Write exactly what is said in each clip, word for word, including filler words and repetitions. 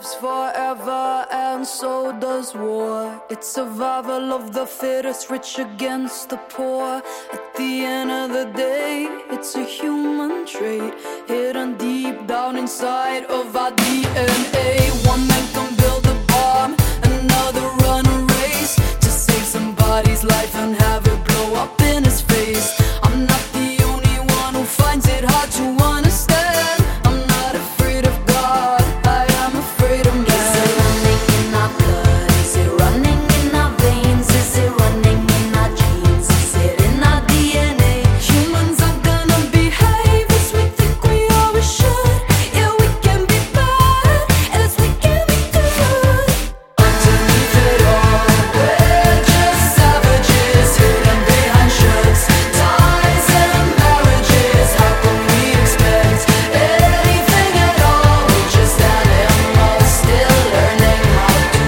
lives forever, and so does war. It's survival of the fittest, rich against the poor. At the end of the day, it's a human trait, hidden deep down inside of our D N A. One man can build a bomb, another run a race to save somebody's life and have it blow up in his face. I'm not the only one who finds it hard to understand. I'm not afraid of God, I am afraid of man. Is it running in our blood? Is it running in our veins? Is it running in our genes? Is it in our D N A? Humans are gonna behave as we think we always should. Yeah, we can be bad as we can be good. Underneath it all, we're just savages, hidden behind shirts, ties and marriages. How can we expect anything at all? We're just animals, still learning how to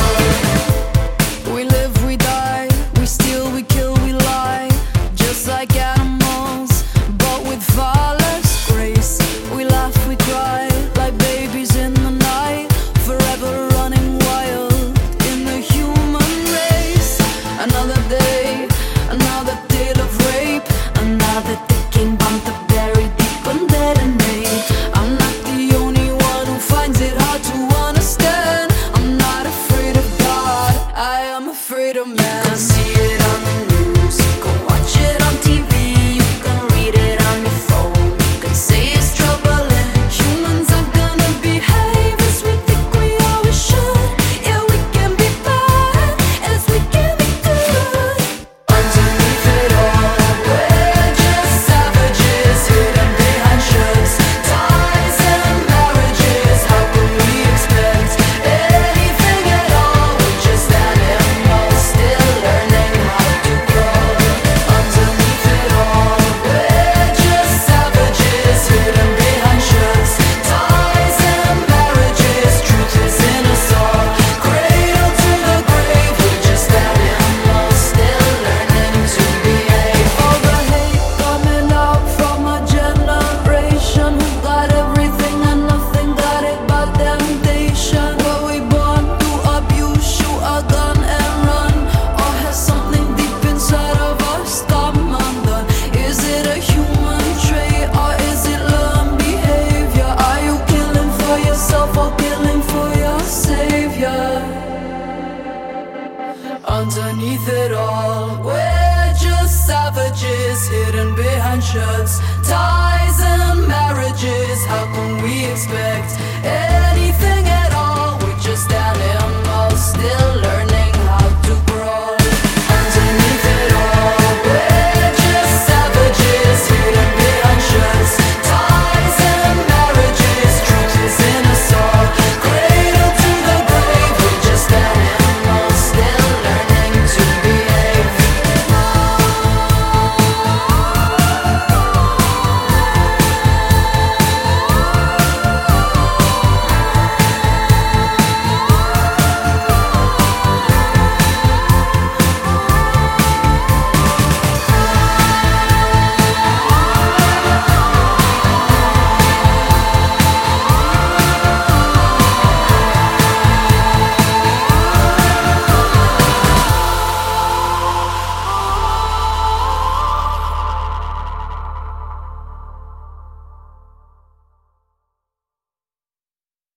crawl. We live, we die, we steal, we kill, we lie, just like animals, but with far less grace. We laugh, we cry, like babies in the night, forever running wild in the human race. Another day, another tale of rape, Another ticking bomb to bury deep and detonate. I'm not the only one who finds it hard to understand. I'm not afraid of God, I am afraid of man. You can see it on the news, you can watch it on T V, you can read it on your phone, you can say it's troubling. Humans are gonna behave as we think we always should. Yeah, we can be bad as we can be good. Underneath it all, we're just savages, hidden behind shirts, ties and marriages. How can we expect anything at all? We're just animals, still learning how to crawl. Underneath it all, we're just savages, hidden behind shirts, ties and marriages. Truth is in us all, cradle to the grave. We're just animals, still learning to behave. All the hate coming out from a generation who got everything and nothing got it but temptation. Were we born to abuse, shoot a gun and run, or has something deep inside of us come undone? Is it a human trait or is it learned behavior? Are you killing for yourself or killing for your savior? Underneath it all, we're just savages, hidden behind shirts, ties and marriages. How can we expect